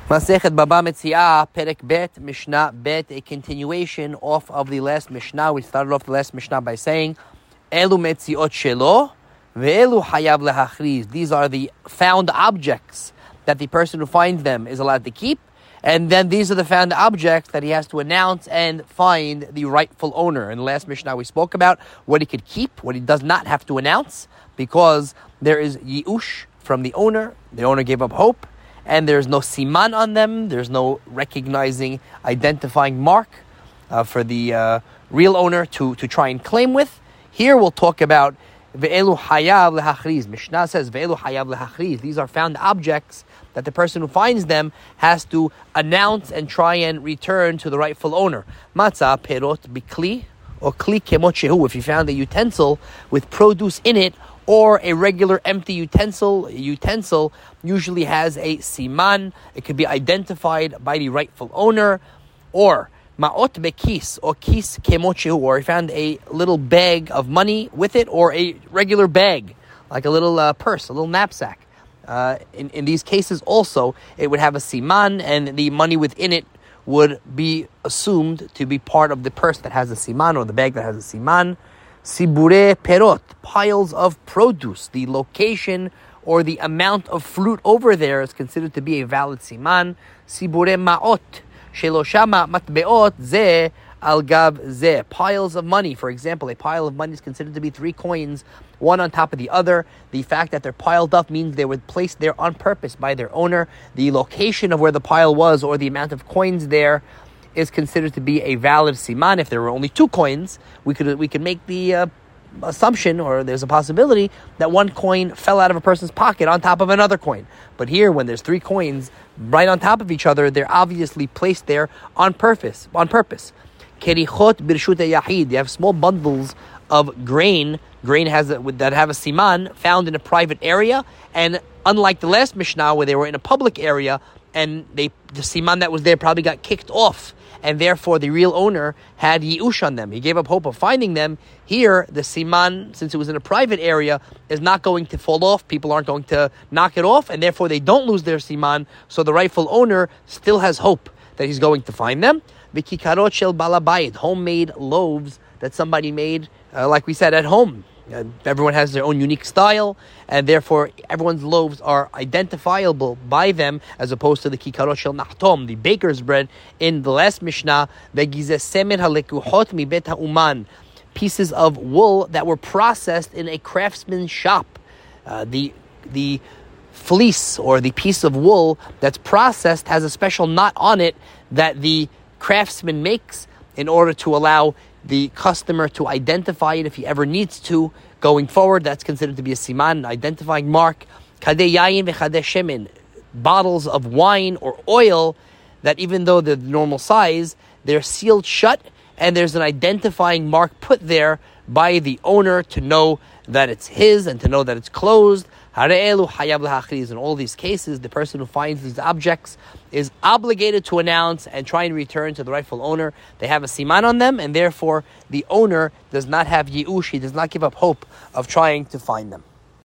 Masechet Baba Metziah, Perek Bet, Mishnah Bet, a continuation off of the last Mishnah. We started off the last Mishnah by saying, Elu Metziot Shelo, Ve'elu Hayav Lehachriz. These are the found objects that the person who finds them is allowed to keep. And then these are the found objects that he has to announce and find the rightful owner. In the last Mishnah we spoke about what he could keep, what he does not have to announce, because there is Yi'ush from the owner. The owner gave up hope. And there's no siman on them. There's no recognizing, identifying mark for the real owner to try and claim with. Here we'll talk about ve'elu hayav lehachriz. Mishnah says ve'elu hayav lehachriz. These are found objects that the person who finds them has to announce and try and return to the rightful owner. Matzah perot bikli or kli kemot shehu. If you found a utensil with produce in it, or a regular empty utensil. A utensil usually has a siman. It could be identified by the rightful owner. Or ma'ot bekis, or kis kemot shehu, or he found a little bag of money with it, or a regular bag, like a little purse, a little knapsack. In these cases also, it would have a siman, and the money within it would be assumed to be part of the purse that has a siman, or the bag that has a siman. Sibure perot, piles of produce. The location or the amount of fruit over there is considered to be a valid siman. Sibure ma'ot, sheloshama matbeot ze al gav ze. Piles of money, for example, a pile of money is considered to be 3 coins, one on top of the other. The fact that they're piled up means they were placed there on purpose by their owner. The location of where the pile was or the amount of coins there is considered to be a valid siman. If there were only 2 coins, we could make the assumption, or there's a possibility, that 1 coin fell out of a person's pocket on top of another coin. But here, when there's 3 coins right on top of each other, they're obviously placed there on purpose. Kerichot birshut yahid. You have small bundles of grain. Grain that have a siman found in a private area, and unlike the last Mishnah where they were in a public area, and the siman that was there probably got kicked off, and therefore the real owner had yi'ush on them. He gave up hope of finding them. Here, the siman, since it was in a private area, is not going to fall off. People aren't going to knock it off, and therefore they don't lose their siman. So the rightful owner still has hope that he's going to find them. V'kikarot shel balabayit, homemade loaves that somebody made, like we said, at home. Everyone has their own unique style, and therefore everyone's loaves are identifiable by them, as opposed to the kikarot shel nachtom, the baker's bread in the last Mishnah. V'gizeh semer halekuchot mibet ha'uman, pieces of wool that were processed in a craftsman's shop. The fleece, or the piece of wool that's processed, has a special knot on it that the craftsman makes in order to allow the customer to identify it if he ever needs to going forward. That's considered to be a siman, an identifying mark. Kadeh yayin v'chadeh shemen, bottles of wine or oil that, even though they're the normal size, they're sealed shut, and there's an identifying mark put there by the owner to know that it's his and to know that it's closed. Hare'elu hayav lehachriz. In all these cases, the person who finds these objects is obligated to announce and try and return to the rightful owner. They have a siman on them, and therefore the owner does not have yi'ush. He does not give up hope of trying to find them.